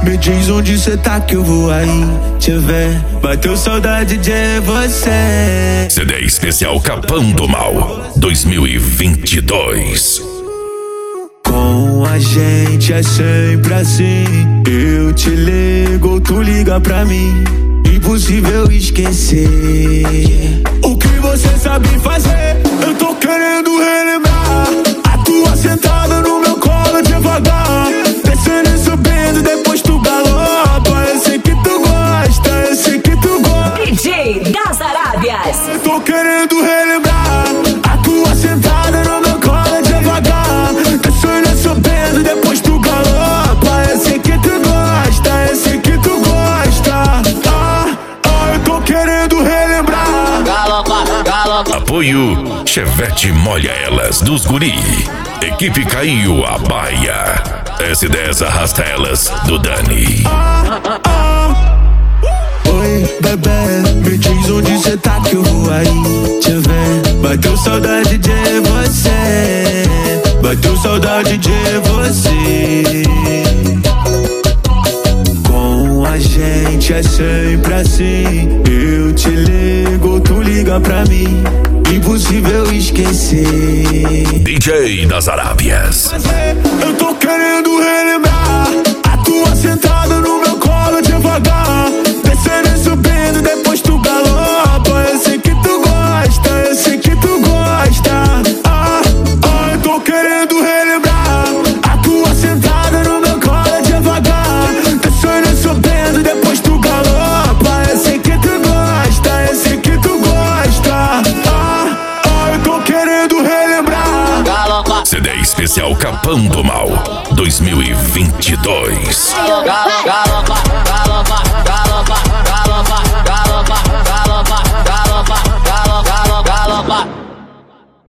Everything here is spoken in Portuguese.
me diz onde cê tá que eu vou aí te ver. Bateu saudade de você. CD especial Capão do Mal 2022. Com a gente é sempre assim. Eu te ligo, tu liga pra mim. Impossível esquecer o que você sabe fazer. Eu tô querendo relembrar a tua sentada no meu colo devagar, descendo e subindo, depois tu galopa. Eu sei que tu gosta, eu sei que tu gosta. DJ das Arábias. Eu tô querendo relembrar a tua sentada no meu colo devagar, descendo e subindo, depois tu galopa. Eu sei que tu gosta, eu sei que tu gosta. Eu tô querendo relembrar. Galopa, galopa. Apoio Chevette Molha Elas dos Guri. Equipe Caiu a Baia. S10 Arrasta Elas do Dani. Oi, bebê, me diz onde cê tá que eu vou aí te ver. Bateu saudade de você, bateu saudade de você. Com a gente é sempre assim. Eu te ligo, tu liga pra mim. Impossível esquecer. DJ das Arábias. Eu tô querendo relembrar a tua sentada no meu colo devagar, descendo e subindo, depois tu galopa. Eu sei que tu gosta, eu sei que tu gosta. Eu tô querendo relembrar a tua sentada no meu colo devagar, descendo e subindo, depois tu galopa. Eu sei que tu gosta, eu sei que tu gosta. Eu tô querendo relembrar. Galopa, CD especial Capão do Mal 2022. galopa.